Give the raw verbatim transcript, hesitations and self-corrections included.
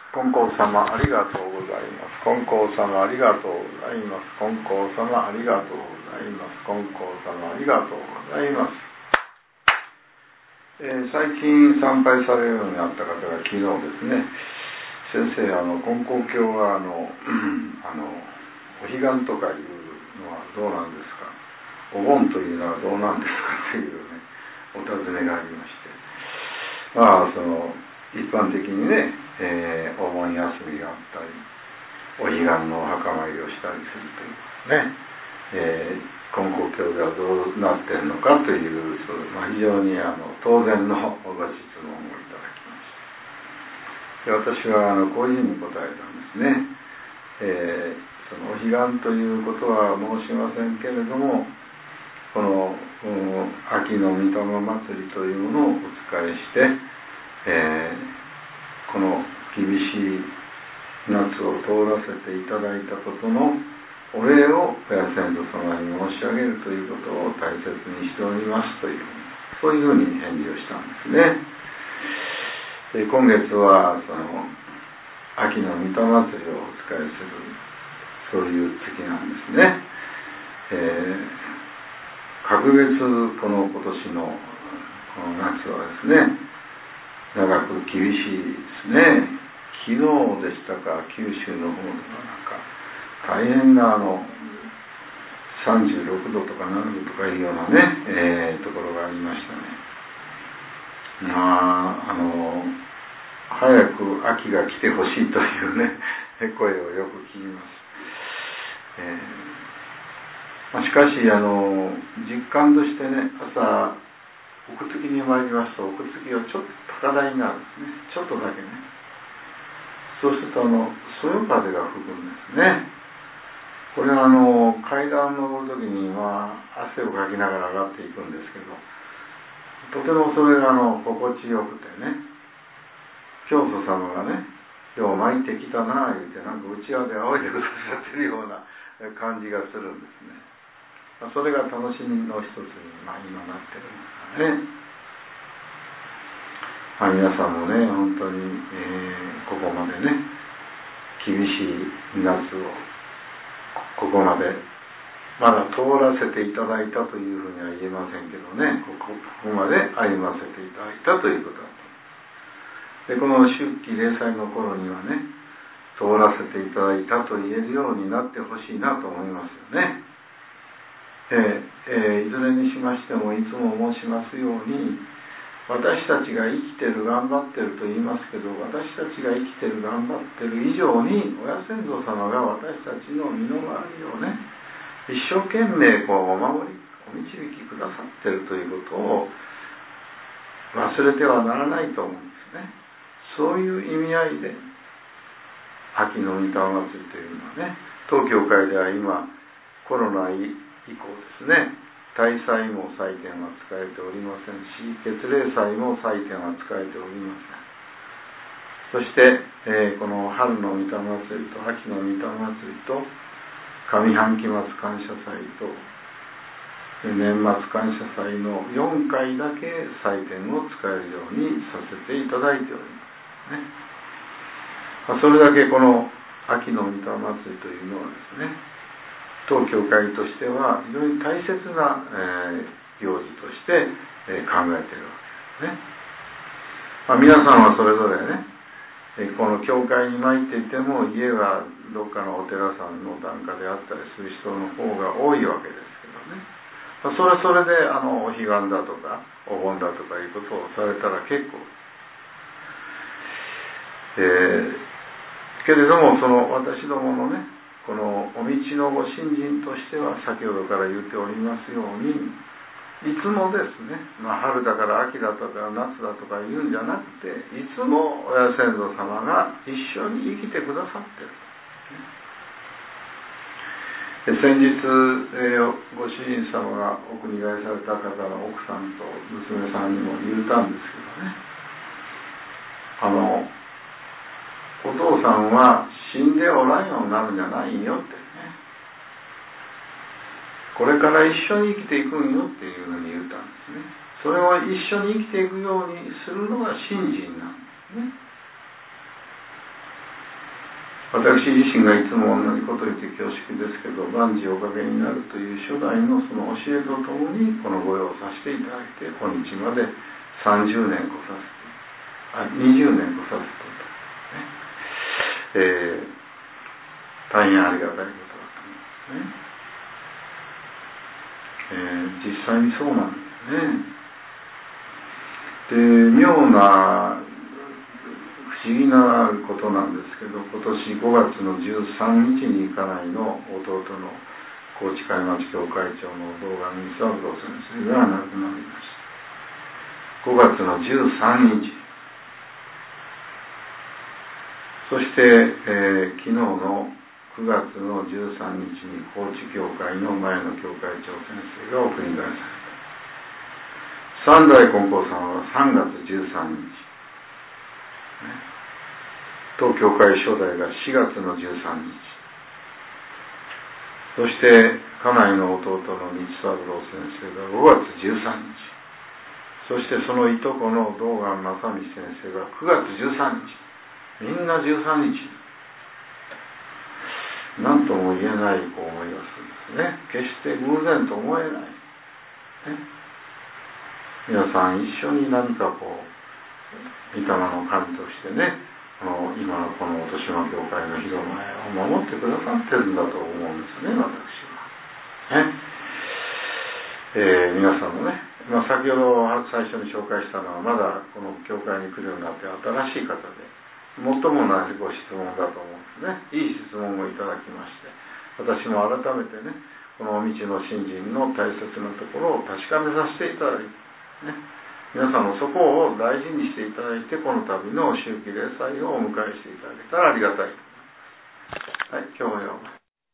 金光様ありがとうございます。金光様ありがとうございます。金光様ありがとうございます。金光様ありがとうございます。えー、最近参拝されるようになった方が昨日ですね、先生、あの金光教はあの、あのお彼岸とかいうのはどうなんですか、お盆というのはどうなんですかというね、お尋ねがありまして、まあその一般的にね、えー、お盆休みがあったり、お彼岸のお墓参りをしたりするというね、えー、金光教ではどうなっているのかという、そう、まあ、非常にあの当然のご質問をいただきました。で、私はあのこういうふうに答えたんですね。えー、そのお彼岸ということは申しませんけれども、この秋の御霊祭りというものをお使いして、えー、この厳しい夏を通らせていただいたことのお礼を親先祖様に申し上げるということを大切にしておりますという、そういうふうに返事をしたんですね。で、今月はその秋の御霊祭りをお使いする、そういう月なんですね。えー、隔月この今年のこの夏はですね、長く厳しいですね。昨日でしたか、九州の方ではなんか大変なあのさんじゅうろくどとかななどとかいうようなね、えー、ところがありましたね。まああの早く秋が来てほしいというね声をよく聞きます。えーまあ、しかしあの実感としてね、朝奥月に参りますと、奥月はちょっと高台になるんですね。ちょっとだけね。そうするとあのそよ風が吹くんですね。これはあの階段を登るときに、まあ、汗をかきながら上がっていくんですけど、とてもそれがあの心地よくてね、教祖様がね、よう参ってきたなぁ言うて、なんか内輪で仰いでくださってるような感じがするんですね。それが楽しみの一つに、まあ、今なってるんですね。まあ、皆さんもね、本当に、えー、ここまでね、厳しい夏をここまでまだ通らせていただいたというふうには言えませんけどね、ここ、ここまで歩ませていただいたということだと。で、この秋季例祭の頃にはね、通らせていただいたと言えるようになってほしいなと思いますよね。えーえー、いずれにしましても、いつも申しますように、私たちが生きてる、頑張ってると言いますけど、私たちが生きてる、頑張ってる以上に、親先祖様が私たちの身の回りをね、一生懸命こうお守り、お導きくださってるということを忘れてはならないと思うんですね。そういう意味合いで、秋の御霊祭りというのはね、当教会では今、コロナ以降ですね、大祭も祭典は使えておりませんし、月例祭も祭典は使えておりません。そして、えー、この春の御霊祭りと秋の御霊祭りと上半期末感謝祭と年末感謝祭のよんかいだけ祭典を使えるようにさせていただいております、ね。まあ、それだけこの秋の御霊祭りというのはですね、当教会としては非常に大切な、えー、行事として、えー、考えているわけですね。まあ、皆さんはそれぞれね、えー、この教会に参っていても、家はどっかのお寺さんの檀家であったりする人の方が多いわけですけどね。まあ、それはそれであのお彼岸だとかお盆だとかいうことをされたら結構、えー、けれどもその私どものね、このお道のご信心としては、先ほどから言っておりますように、いつもですね、まあ、春だから秋だとか夏だとか言うんじゃなくて、いつも親先祖様が一緒に生きてくださっている。で、先日、えー、ご主人様がお国替えされた方の奥さんと娘さんにも言ったんですけどね、あのお父さんは死んでおらんようになるんじゃないよってね、これから一緒に生きていくんよっていうふうに言ったんですね。それを一緒に生きていくようにするのが信心なんですね。 私自身がいつも同じことを言って恐縮ですけど、万事おかげになるという初代のその教えとともにこの御用をさせていただいて、今日までさんじゅうねん来させて、あにじゅうねん来させてと、ねえー、大変ありがたいことだと思いますね。えー、実際にそうなんですね。で、妙な不思議なことなんですけど、今年ごがつのじゅうさんにちに家内の弟の高知海町教会長の堂上三郎先生が亡くなりました。ごがつのじゅうさんにち、そして、えー、昨日のくがつのじゅうさんにちに高知教会の前の教会長先生がお国替えされた。三代金光さんはさんがつじゅうさんにち、当教会初代がしがつのじゅうさんにち、そして家内の弟の日三郎先生がごがつじゅうさんにち、そしてそのいとこの堂上正道先生がくがつじゅうさんにち、みんなじゅうさんにち、何とも言えないこう思いがするんですね。決して偶然と思えない、ね、皆さん一緒に何かこう御霊の神としてね、あの今のこの豊島教会の広前を守ってくださってるんだと思うんですね、私はね。えー、皆さんもね、まあ、先ほど最初に紹介したのはまだこの教会に来るようになって新しい方で最も同じご質問だと思うんですね。いい質問をいただきまして、私も改めてね、この未知の信心の大切なところを確かめさせていただいて、ね、皆さんもそこを大事にしていただいて、この度の秋季例祭をお迎えしていただけたらありがたいと思います。はい、今日もよう